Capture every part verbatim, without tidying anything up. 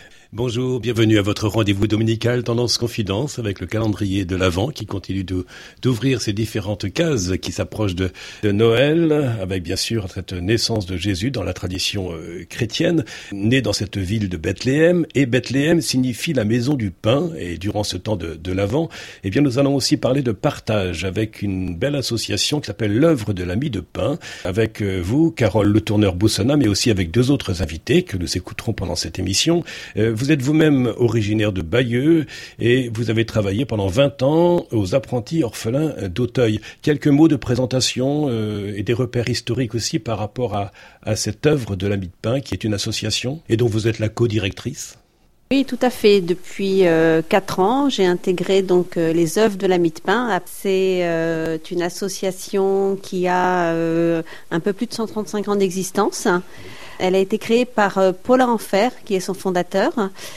Bonjour, bienvenue à votre rendez-vous dominical Tendance Confidence avec le calendrier de l'Avent qui continue de, d'ouvrir ces différentes cases qui s'approchent de, de Noël, avec bien sûr cette naissance de Jésus dans la tradition euh, chrétienne, né dans cette ville de Bethléem. Et Bethléem signifie la maison du pain. Et durant ce temps de, de l'Avent, eh bien, nous allons aussi parler de partage avec une belle association qui s'appelle l'œuvre de la mie de pain, avec euh, vous, Carole Le Tourneur-Boussonnat, mais aussi avec deux autres invités que nous écouterons pendant cette émission. Euh, vous Vous êtes vous-même originaire de Bayeux et vous avez travaillé pendant vingt ans aux apprentis orphelins d'Auteuil. Quelques mots de présentation euh, et des repères historiques aussi par rapport à, à cette œuvre de la mie de pain qui est une association et dont vous êtes la co-directrice. Oui, tout à fait. Depuis euh, quatre ans, j'ai intégré donc euh, les œuvres de la mie de pain. C'est euh, une association qui a euh, un peu plus de cent trente-cinq ans d'existence. Elle a été créée par euh, Paulin Enfer, qui est son fondateur.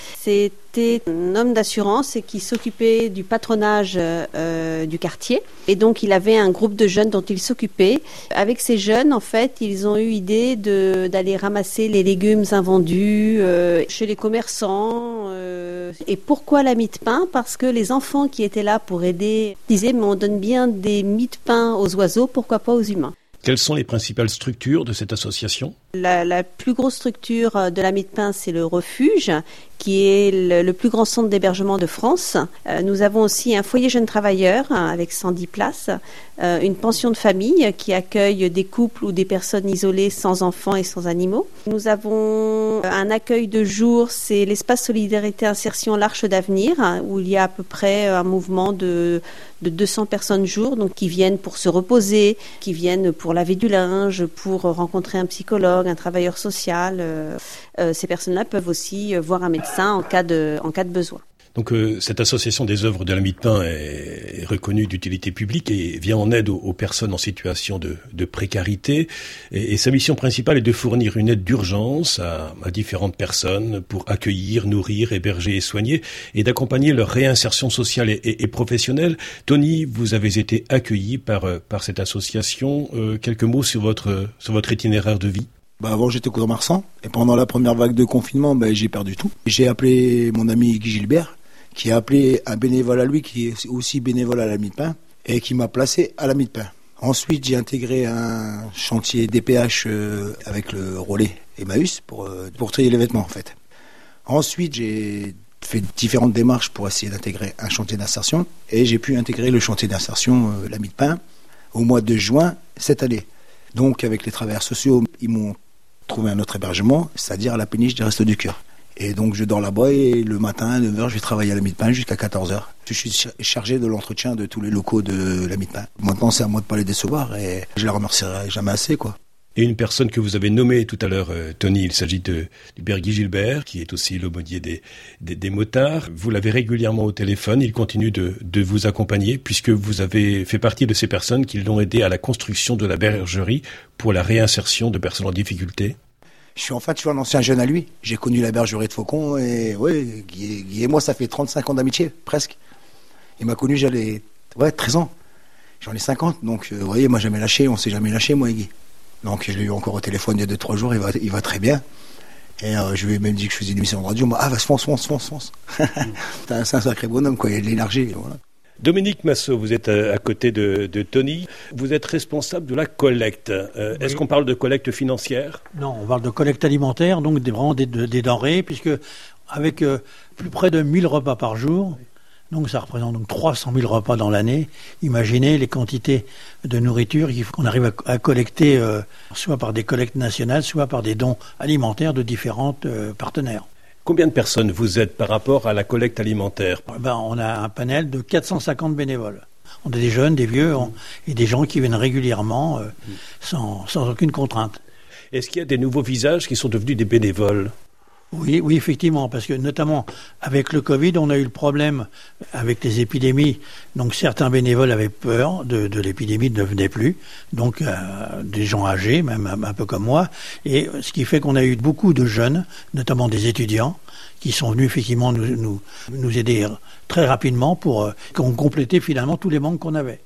C'était un homme d'assurance et qui s'occupait du patronage euh, du quartier. Et donc, il avait un groupe de jeunes dont il s'occupait. Avec ces jeunes, en fait, ils ont eu l'idée de, d'aller ramasser les légumes invendus euh, chez les commerçants. Euh, et pourquoi la mie de pain ? Parce que les enfants qui étaient là pour aider disaient « mais on donne bien des mie de pain aux oiseaux, pourquoi pas aux humains ?» Quelles sont les principales structures de cette association ? La, la plus grosse structure de la mie de pain, c'est le Refuge, qui est le, le plus grand centre d'hébergement de France. Euh, nous avons aussi un foyer jeunes travailleurs hein, avec cent dix places, euh, une pension de famille qui accueille des couples ou des personnes isolées sans enfants et sans animaux. Nous avons un accueil de jour, c'est l'espace Solidarité Insertion l'Arche d'Avenir, hein, où il y a à peu près un mouvement de, de deux cents personnes jour, donc qui viennent pour se reposer, qui viennent pour laver du linge, pour rencontrer un psychologue, un travailleur social. Euh, euh, ces personnes-là peuvent aussi euh, voir un médecin en cas de, en cas de besoin. Donc euh, cette association des œuvres de la mie de pain est, est reconnue d'utilité publique et vient en aide aux, aux personnes en situation de, de précarité. Et, et sa mission principale est de fournir une aide d'urgence à, à différentes personnes pour accueillir, nourrir, héberger et soigner et d'accompagner leur réinsertion sociale et, et, et professionnelle. Tony, vous avez été accueilli par, par cette association. Euh, quelques mots sur votre, sur votre itinéraire de vie ? Bah avant j'étais commerçant et pendant la première vague de confinement bah, j'ai perdu tout. J'ai appelé mon ami Guy Gilbert qui a appelé un bénévole à lui qui est aussi bénévole à la mie de pain et qui m'a placé à la mie de pain. Ensuite j'ai intégré un chantier D P H euh, avec le relais Emmaüs pour, euh, pour trier les vêtements en fait. Ensuite j'ai fait différentes démarches pour essayer d'intégrer un chantier d'insertion et j'ai pu intégrer le chantier d'insertion euh, la mie de pain au mois de juin cette année. Donc avec les travailleurs sociaux ils m'ont trouver un autre hébergement, c'est-à-dire à la péniche des Restos du Cœur. Et donc je dors là-bas et le matin à neuf heures, je vais travailler à la mie de pain jusqu'à quatorze heures. Je suis chargé de l'entretien de tous les locaux de la mie de pain. Maintenant, c'est à moi de pas les décevoir et je les remercierai jamais assez, quoi. Et une personne que vous avez nommée tout à l'heure, euh, Tony, il s'agit de, du père Guy Gilbert, qui est aussi l'aumônier des, des, des motards. Vous l'avez régulièrement au téléphone, il continue de, de vous accompagner, puisque vous avez fait partie de ces personnes qui l'ont aidé à la construction de la bergerie pour la réinsertion de personnes en difficulté. Je suis en fait, je suis un ancien jeune à lui. J'ai connu la bergerie de Faucon et ouais, Guy, Guy et moi, ça fait trente-cinq ans d'amitié, presque. Il m'a connu, j'avais ouais, treize ans. J'en ai cinquante, donc euh, vous voyez, moi, jamais lâché, on s'est jamais lâché, moi et Guy. Donc je l'ai eu encore au téléphone il y a deux trois jours, il va, il va très bien. Et euh, je lui ai même dit que je faisais une émission de radio. Moi, ah, vas-y, fonce, fonce, fonce, fonce. C'est un sacré bonhomme, quoi, il y a de l'énergie. Voilà. Dominique Massot, vous êtes à, à côté de, de Tony. Vous êtes responsable de la collecte. Euh, oui. Est-ce qu'on parle de collecte financière ? Non, on parle de collecte alimentaire, donc des, vraiment des, des denrées, puisque avec euh, plus près de mille repas par jour, donc ça représente donc trois cent mille repas dans l'année. Imaginez les quantités de nourriture qu'on arrive à, à collecter, euh, soit par des collectes nationales, soit par des dons alimentaires de différents euh, partenaires. Combien de personnes vous êtes par rapport à la collecte alimentaire ? Ben, on a un panel de quatre cent cinquante bénévoles. On a des jeunes, des vieux on, et des gens qui viennent régulièrement euh, sans, sans aucune contrainte. Est-ce qu'il y a des nouveaux visages qui sont devenus des bénévoles ? Oui, oui, effectivement, parce que notamment avec le Covid, on a eu le problème avec les épidémies. Donc certains bénévoles avaient peur de, de l'épidémie, ne venaient plus. Donc euh, des gens âgés, même un, un peu comme moi. Et ce qui fait qu'on a eu beaucoup de jeunes, notamment des étudiants, qui sont venus effectivement nous, nous, nous aider très rapidement pour euh, compléter finalement tous les manques qu'on avait.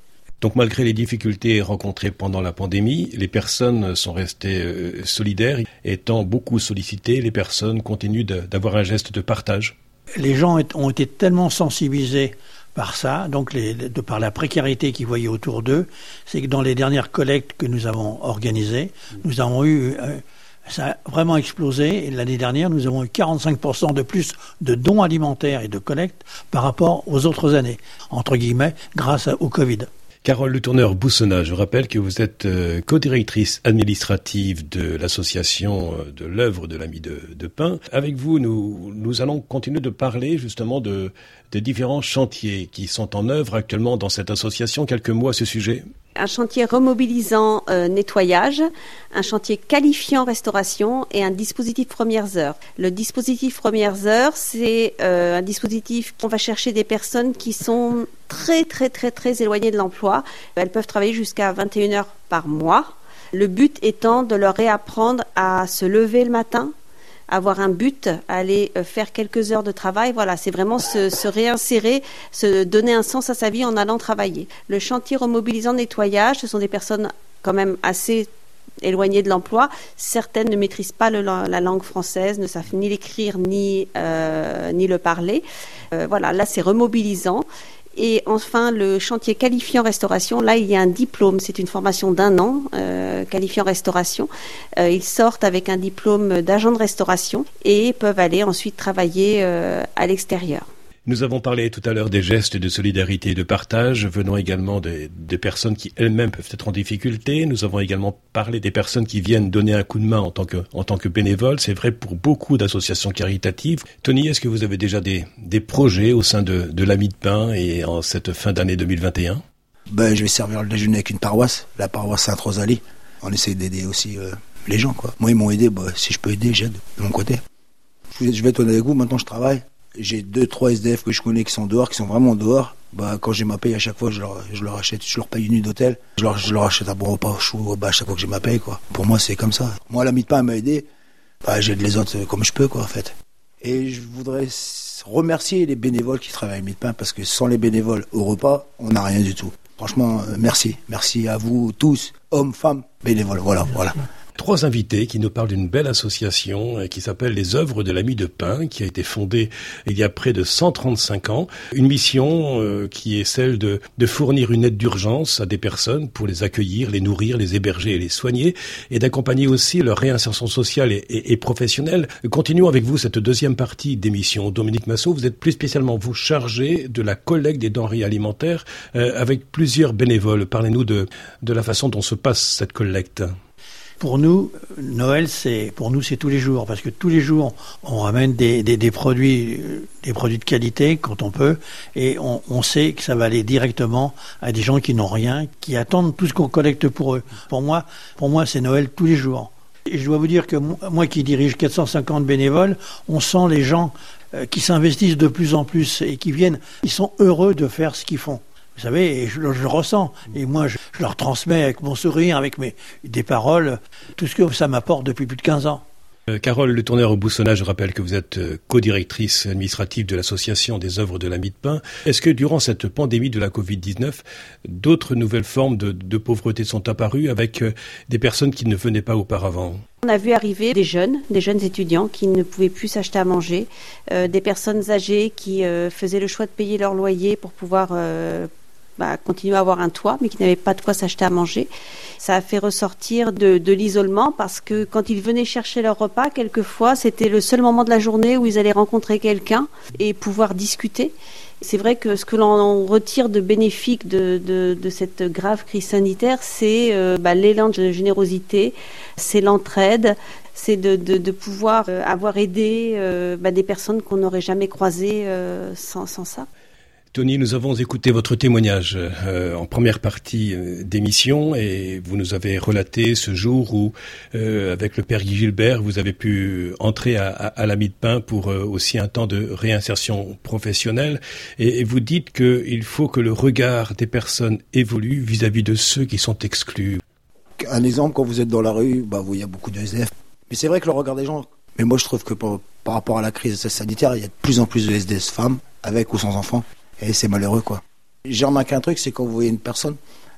Donc malgré les difficultés rencontrées pendant la pandémie, les personnes sont restées euh, solidaires. Étant beaucoup sollicitées, les personnes continuent de, d'avoir un geste de partage. Les gens ont été tellement sensibilisés par ça, donc les, de par la précarité qu'ils voyaient autour d'eux, c'est que dans les dernières collectes que nous avons organisées, nous avons eu... Euh, ça a vraiment explosé. Et l'année dernière, nous avons eu quarante-cinq pour cent de plus de dons alimentaires et de collectes par rapport aux autres années, entre guillemets, grâce au Covid. Carole Le Tourneur-Boussonnat, je rappelle que vous êtes euh, co-directrice administrative de l'association euh, de l'œuvre de l'Ami de, de Pin. Avec vous, nous, nous allons continuer de parler justement de, des différents chantiers qui sont en œuvre actuellement dans cette association. Quelques mots à ce sujet. Un chantier remobilisant euh, nettoyage, un chantier qualifiant restauration et un dispositif premières heures. Le dispositif premières heures, c'est euh, un dispositif où on va chercher des personnes qui sont très très très très éloignées de l'emploi. Elles peuvent travailler jusqu'à vingt et une heures par mois. Le but étant de leur réapprendre à se lever le matin, avoir un but, aller faire quelques heures de travail. Voilà, c'est vraiment se, se réinsérer, se donner un sens à sa vie en allant travailler. Le chantier remobilisant nettoyage, ce sont des personnes quand même assez éloignées de l'emploi. Certaines ne maîtrisent pas le, la langue française, ne savent ni l'écrire ni, euh, ni le parler. Euh, voilà, là c'est remobilisant. Et enfin, le chantier qualifiant restauration, là, il y a un diplôme. C'est une formation d'un an, euh, qualifiant restauration. Euh, ils sortent avec un diplôme d'agent de restauration et peuvent aller ensuite travailler euh, à l'extérieur. Nous avons parlé tout à l'heure des gestes de solidarité et de partage, venant également des, des personnes qui elles-mêmes peuvent être en difficulté. Nous avons également parlé des personnes qui viennent donner un coup de main en tant que, en tant que bénévoles. C'est vrai pour beaucoup d'associations caritatives. Tony, est-ce que vous avez déjà des, des projets au sein de, de l'Ami de Pin et en cette fin d'année deux mille vingt et un? Ben, je vais servir le déjeuner avec une paroisse, la paroisse Sainte-Rosalie. On essaie d'aider aussi euh, les gens, quoi. Moi, ils m'ont aidé. Bah, si je peux aider, j'aide de mon côté. Je vais être honnête avec vous. Maintenant, je travaille. J'ai deux, trois S D F que je connais qui sont dehors, qui sont vraiment dehors. Bah, quand j'ai ma paye, à chaque fois, je leur, je leur achète, je leur paye une nuit d'hôtel. Je leur, je leur achète un bon repas chaud, bah, à chaque fois que j'ai ma paye, quoi. Pour moi, c'est comme ça. Moi, l'Ami de Pin m'a aidé. Bah, j'aide les autres comme je peux, quoi, en fait. Et je voudrais remercier les bénévoles qui travaillent à l'Ami de Pin, parce que sans les bénévoles au repas, on n'a rien du tout. Franchement, merci. Merci à vous tous, hommes, femmes, bénévoles. Voilà, voilà. Trois invités qui nous parlent d'une belle association qui s'appelle les œuvres de l'Ami de Pin, qui a été fondée il y a près de cent trente-cinq ans. Une mission euh, qui est celle de, de fournir une aide d'urgence à des personnes pour les accueillir, les nourrir, les héberger et les soigner, et d'accompagner aussi leur réinsertion sociale et, et, et professionnelle. Continuons avec vous cette deuxième partie d'émission. Dominique Massot, vous êtes plus spécialement vous chargé de la collecte des denrées alimentaires euh, avec plusieurs bénévoles. Parlez-nous de, de la façon dont se passe cette collecte. Pour nous, Noël, c'est pour nous c'est tous les jours, parce que tous les jours on ramène des, des, des produits, des produits de qualité quand on peut, et on, on sait que ça va aller directement à des gens qui n'ont rien, qui attendent tout ce qu'on collecte pour eux. Pour moi, pour moi, c'est Noël tous les jours. Et je dois vous dire que moi qui dirige quatre cent cinquante bénévoles, on sent les gens qui s'investissent de plus en plus et qui viennent, ils sont heureux de faire ce qu'ils font. Vous savez, et je, je le ressens. Et moi, je, je leur transmets avec mon sourire, avec mes, des paroles, tout ce que ça m'apporte depuis plus de quinze ans. Euh, Carole Le Tourneur-Boussonnat, je rappelle que vous êtes euh, co-directrice administrative de l'association des œuvres de l'Ami de Pin. Est-ce que durant cette pandémie de la covid dix-neuf, d'autres nouvelles formes de, de pauvreté sont apparues avec euh, des personnes qui ne venaient pas auparavant ? On a vu arriver des jeunes, des jeunes étudiants qui ne pouvaient plus s'acheter à manger, euh, des personnes âgées qui euh, faisaient le choix de payer leur loyer pour pouvoir euh, bah, continuer à avoir un toit, mais qui n'avaient pas de quoi s'acheter à manger. Ça a fait ressortir de, de l'isolement, parce que quand ils venaient chercher leur repas, quelquefois, c'était le seul moment de la journée où ils allaient rencontrer quelqu'un et pouvoir discuter. C'est vrai que ce que l'on retire de bénéfique de, de, de cette grave crise sanitaire, c'est euh, bah, l'élan de générosité, c'est l'entraide, c'est de, de, de pouvoir euh, avoir aidé euh, bah, des personnes qu'on n'aurait jamais croisées euh, sans, sans ça. Tony, nous avons écouté votre témoignage euh, en première partie euh, d'émission, et vous nous avez relaté ce jour où, euh, avec le père Guy Gilbert, vous avez pu entrer à, à, à l'Ami de Pin pour euh, aussi un temps de réinsertion professionnelle. Et, et vous dites qu'il faut que le regard des personnes évolue vis-à-vis de ceux qui sont exclus. Un exemple, quand vous êtes dans la rue, bah, il y a beaucoup de S D F. Mais c'est vrai que le regard des gens... Mais moi, je trouve que par, par rapport à la crise sanitaire, il y a de plus en plus de S D F femmes, avec ou sans enfants. Et c'est malheureux, quoi. J'ai remarqué un truc, c'est quand vous voyez une personne,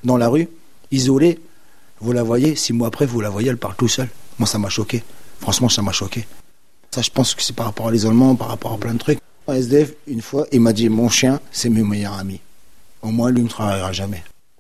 dans la rue, isolée. Vous la voyez, six mois après, vous la voyez, elle part tout seule. Moi, ça m'a choqué. Franchement, ça m'a choqué. Ça, je pense que c'est par rapport à l'isolement, par rapport à plein de trucs. Un S D F, une fois, il m'a dit, mon chien, c'est mes meilleurs amis. Au moins, lui ne me travaillera jamais.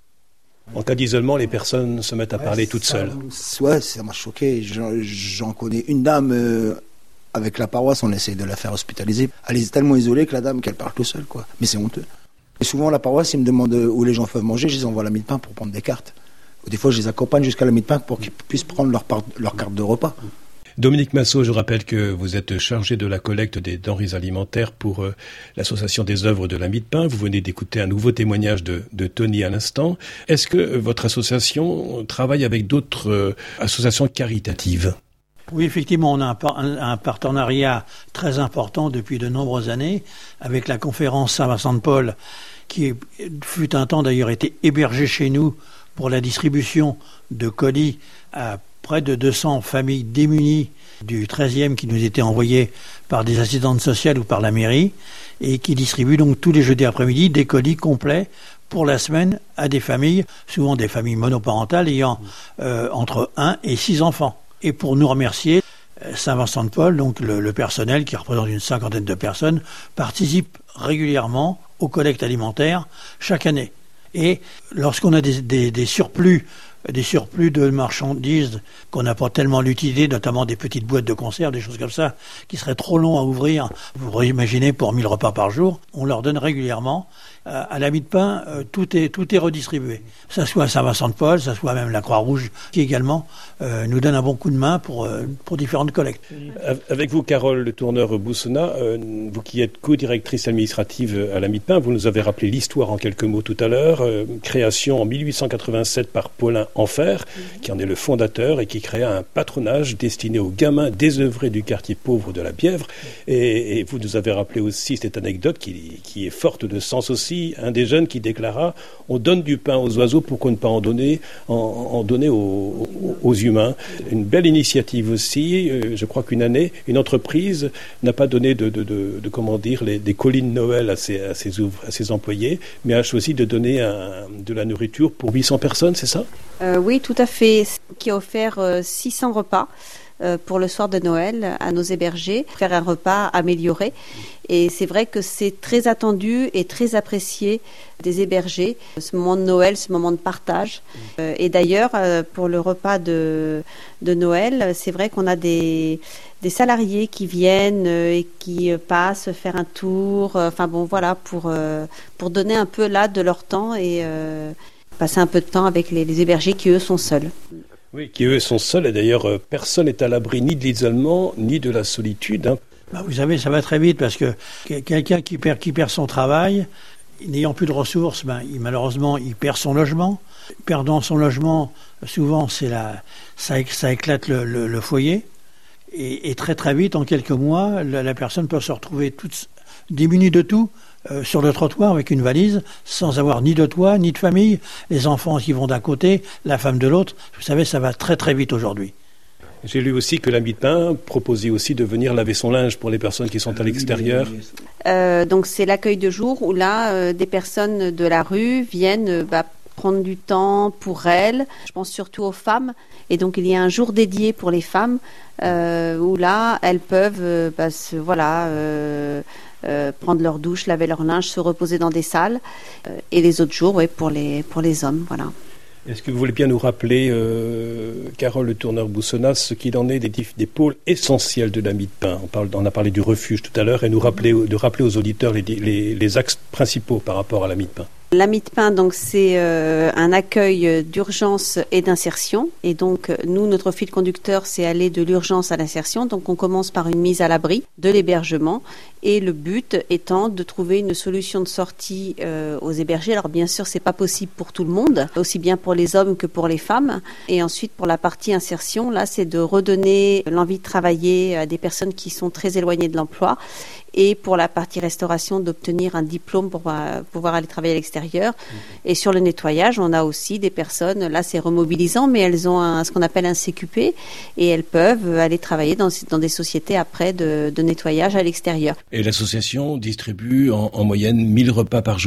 En cas d'isolement, les personnes se mettent à ouais, parler toutes ça, seules. Ouais, ça m'a choqué. J'en, j'en connais une dame, euh, avec la paroisse, on essaye de la faire hospitaliser. Elle est tellement isolée que la dame, qu'elle parle toute seule, quoi. Mais c'est honteux. Et souvent, la paroisse, ils me demandent où les gens peuvent manger, je les envoie à la mie de pain pour prendre des cartes. Des fois, je les accompagne jusqu'à la mie de pain pour qu'ils puissent prendre leur, part, leur carte de repas. Dominique Massot, je rappelle que vous êtes chargé de la collecte des denrées alimentaires pour euh, l'association des œuvres de la mie de pain. Vous venez d'écouter un nouveau témoignage de, de Tony à l'instant. Est-ce que euh, votre association travaille avec d'autres euh, associations caritatives ? Oui, effectivement, on a un, par- un partenariat très important depuis de nombreuses années avec la conférence Saint-Vincent-de-Paul, qui fut un temps d'ailleurs été hébergée chez nous pour la distribution de colis à près de deux cents familles démunies du treizième qui nous étaient envoyées par des assistantes sociales ou par la mairie et qui distribuent donc tous les jeudis après-midi des colis complets pour la semaine à des familles, souvent des familles monoparentales ayant euh, entre un et six enfants. Et pour nous remercier, Saint-Vincent-de-Paul, donc le, le personnel qui représente une cinquantaine de personnes, participe régulièrement aux collectes alimentaires chaque année. Et lorsqu'on a des, des, des surplus, des surplus de marchandises qu'on n'a pas tellement l'utilité, notamment des petites boîtes de conserve, des choses comme ça, qui seraient trop longs à ouvrir, vous imaginez pour mille repas par jour, on leur donne régulièrement. Euh, à la mie de pain, euh, tout est tout est redistribué. Ça soit à Saint-Vincent-de-Paul, ça soit même la Croix-Rouge, qui également euh, nous donne un bon coup de main pour euh, pour différentes collectes. Avec vous, Carole Le Tourneur-Boussonnat, euh, vous qui êtes co-directrice administrative à la mie de pain, vous nous avez rappelé l'histoire en quelques mots tout à l'heure. Euh, création en dix-huit cent quatre-vingt-sept par Paulin Enfer, mmh. qui en est le fondateur et qui créa un patronage destiné aux gamins désœuvrés du quartier pauvre de la Bièvre. Mmh. Et, et vous nous avez rappelé aussi cette anecdote qui, qui est forte de sens aussi. Un des jeunes qui déclara « On donne du pain aux oiseaux, pourquoi ne pas en donner, en, en donner aux, aux, aux humains ?» Une belle initiative aussi. Euh, je crois qu'une année, une entreprise n'a pas donné de, de, de, de comment dire, les, des colis de Noël à ses, à, ses ouvre, à ses employés, mais a choisi de donner un, de la nourriture pour huit cents personnes, c'est ça ? euh, Oui, tout à fait. Qui a offert euh, six cents repas euh, pour le soir de Noël à nos hébergés, faire un repas amélioré. Et c'est vrai que c'est très attendu et très apprécié des hébergés, ce moment de Noël, ce moment de partage. Euh, et d'ailleurs, euh, pour le repas de, de Noël, c'est vrai qu'on a des, des salariés qui viennent euh, et qui euh, passent faire un tour, euh, enfin bon, voilà, pour, euh, pour donner un peu là de leur temps et euh, passer un peu de temps avec les, les hébergés qui, eux, sont seuls. Oui, qui, eux, sont seuls. Et d'ailleurs, euh, personne n'est à l'abri ni de l'isolement, ni de la solitude, hein. Bah, vous savez, ça va très vite parce que quelqu'un qui perd, qui perd son travail, n'ayant plus de ressources, ben, il, malheureusement, il perd son logement. Perdant son logement, souvent, c'est la, ça, ça éclate le, le, le foyer. Et, et très très vite, en quelques mois, la, la personne peut se retrouver toute démunie de tout euh, sur le trottoir avec une valise, sans avoir ni de toit, ni de famille. Les enfants qui vont d'un côté, la femme de l'autre. Vous savez, ça va très très vite aujourd'hui. J'ai lu aussi que la mie de pain proposait aussi de venir laver son linge pour les personnes qui sont à l'extérieur. Euh, donc c'est l'accueil de jour où là, euh, des personnes de la rue viennent euh, bah, prendre du temps pour elles. Je pense surtout aux femmes. Et donc il y a un jour dédié pour les femmes euh, où là, elles peuvent euh, bah, se, voilà, euh, euh, prendre leur douche, laver leur linge, se reposer dans des salles. Euh, et les autres jours, ouais, pour les, pour les hommes, voilà. Est-ce que vous voulez bien nous rappeler, euh, Carole Le Tourneur-Boussonnat, ce qu'il en est des, des pôles essentiels de la mie de pain ? On, parle, on a parlé du refuge tout à l'heure et nous rappeler, de rappeler aux auditeurs les, les, les axes principaux par rapport à la mie de pain. La mie de pain, donc, c'est euh, un accueil d'urgence et d'insertion. Et donc, nous, notre fil conducteur, c'est aller de l'urgence à l'insertion. Donc, on commence par une mise à l'abri de l'hébergement. Et le but étant de trouver une solution de sortie euh, aux hébergés. Alors, bien sûr, c'est pas possible pour tout le monde, aussi bien pour les hommes que pour les femmes. Et ensuite, pour la partie insertion, là, c'est de redonner l'envie de travailler à des personnes qui sont très éloignées de l'emploi. Et pour la partie restauration, d'obtenir un diplôme pour euh, pouvoir aller travailler à l'extérieur. Mmh. Et sur le nettoyage, on a aussi des personnes, là c'est remobilisant, mais elles ont un, ce qu'on appelle un C Q P et elles peuvent aller travailler dans, dans des sociétés après de, de nettoyage à l'extérieur. Et l'association distribue en, en moyenne mille repas par jour.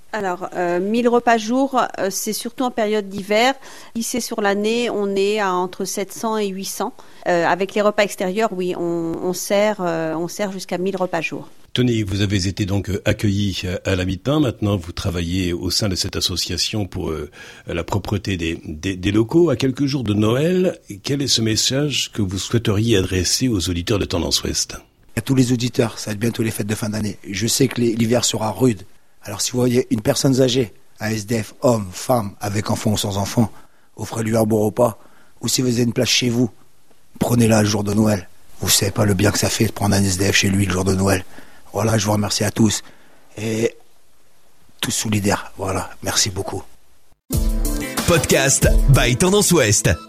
Alors, euh, mille repas jour, euh, c'est surtout en période d'hiver. Ici, sur l'année, on est à entre sept cents et huit cents. Euh, avec les repas extérieurs, oui, on, on sert, euh, on sert jusqu'à mille repas jour. Tony, vous avez été donc accueilli à la Mi-Pain. Maintenant, vous travaillez au sein de cette association pour euh, la propreté des, des, des locaux. À quelques jours de Noël, quel est ce message que vous souhaiteriez adresser aux auditeurs de Tendance Ouest ? À tous les auditeurs, ça va être bientôt les fêtes de fin d'année. Je sais que les, l'hiver sera rude. Alors si vous voyez une personne âgée, un S D F, homme, femme, avec enfant ou sans enfant, offrez-lui un bon repas. Ou si vous avez une place chez vous, prenez-la le jour de Noël. Vous savez pas le bien que ça fait de prendre un S D F chez lui le jour de Noël. Voilà, je vous remercie à tous. Et tous solidaires. Voilà, merci beaucoup. Podcast by Tendance Ouest.